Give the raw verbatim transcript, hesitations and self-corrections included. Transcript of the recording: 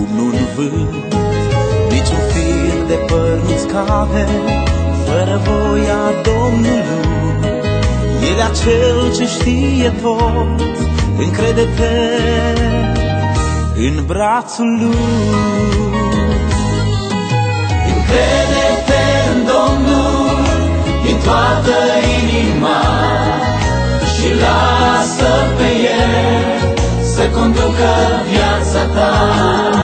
cum nu-n vânt. Niciun fir de păr nu-ți cade fără voia Domnului. El e acel ce știe tot, încrede-te în brațul Lui. Încrede-te în Domnul din toată inima și lasă pe El să conducă viața ta.